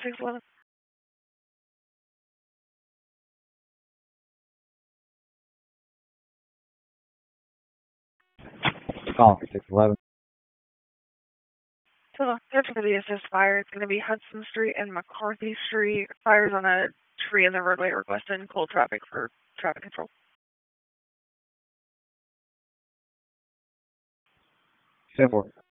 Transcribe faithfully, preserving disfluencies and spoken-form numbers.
six eleven. Call six eleven. So there's going to be a assist fire. It's going to be Hudson Street and McCarthy Street. Fires on a tree in the roadway, requesting cold traffic for traffic control. ten four.